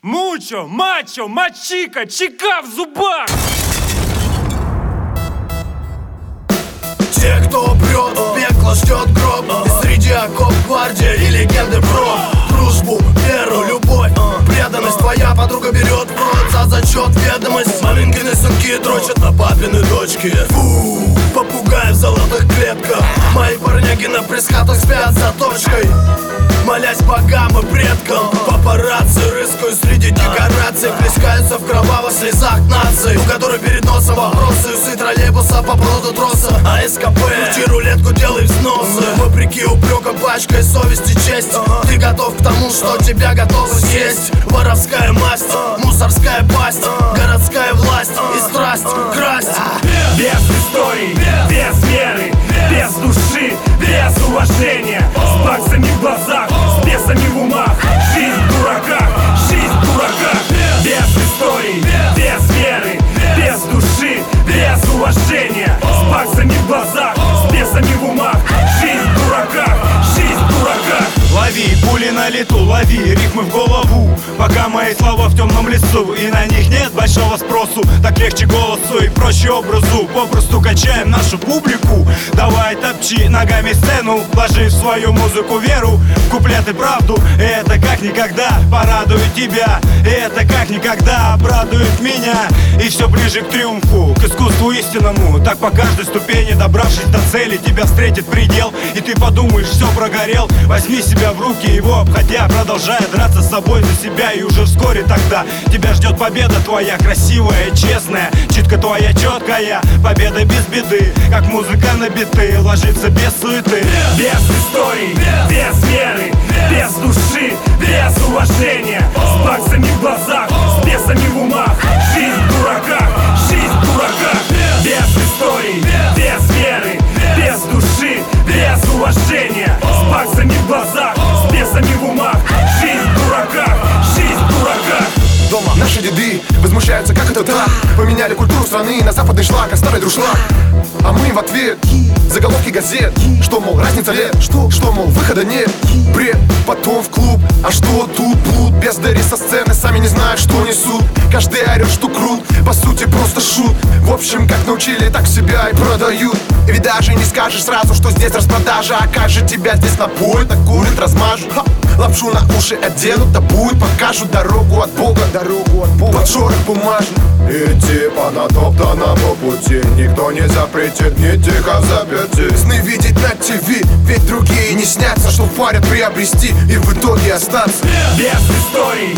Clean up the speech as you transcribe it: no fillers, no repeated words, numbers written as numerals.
Мучо, мачо, мачика, чека в зубах. Те, кто прет в пекло, ждет гроб. И среди окоп гвардия и легенды про дружбу, веру, любовь, преданность. Твоя подруга берет в рот за зачет ведомость. Маменькины сынки дрочат на папины дочки. Фу, попугаи в золотых клетках. Мои парняги на пресс-хатах спят за точкой, молясь богам и предкам. Папарацци рыскают среди декораций, плескаются в кровавых слезах наций, у которой перед носом вопросы, усы троллейбуса по поводу троса. АСКП, крути рулетку, делай взносы. Вопреки упрекам, пачкай совесть и честь. Ты готов к тому, что тебя готовы съесть. Воровская масть, мусорская пасть, городская власть и страсть красть. Без истории, без веры, без души, без уважения, с баксами в глазах, с бесами в умах. Жизнь дурака, жизнь дурака. Без истории, без веры, без души, без уважения, с баксами в глазах, с бесами в умах. Жизнь дурака, жизнь дурака. Лови пули на лету, лови рифмы в голову, пока мои слова в темном лесу, и на них нет большого спросу. Так легче голосу и проще образу. Попросту качаем нашу публику. Давай топчи ногами сцену, вложи в свою музыку веру, в куплеты правду. И это как никогда порадует тебя, и это как никогда обрадует меня. И все ближе к триумфу, к искусству истинному. Так по каждой ступени, добравшись до цели, тебя встретит предел, и ты подумаешь, все прогорел. Возьми себя в руки, его обходя, продолжая драться с собой за себя. И уже вскоре тогда тебя ждет победа твоя, красивая, честная, читка твоя четкая. Победа без беды, как музыка на биты, ложится без суеты. Без истории, без веры, без души, без уважения, с баксами в глазах, с бесами в умах. Жизнь дурака, жизнь дурака. Без истории, без веры, без души, без уважения, с баксами в глазах, с бесами в умах. Жизнь дурака, жизнь дурака. Дома наши деды возмущаются, как это так? Поменяли культуру страны на западный шлак, а старый друшлаг. А мы в ответ заголовки газет, что, мол, разница лет, что, мол, выхода нет. Бред, потом в клуб, а что тут блуд? Бездари со сцены сами не знают, что несут. Каждый орет, что крут, по сути просто шут. В общем, как научили, так себя и продают. Ведь даже не скажешь сразу, что здесь распродажа. А как же тебя здесь напоят, накурят, размажут, лапшу на уши оденут, табуют, покажут дорогу от Бога, под шорох бумажный. Идти по натоптанному пути никто не запретит, не тихо заперти. Сны видеть на ТВ, ведь другие не снятся, что парят приобрести и в итоге остаться. Без истории,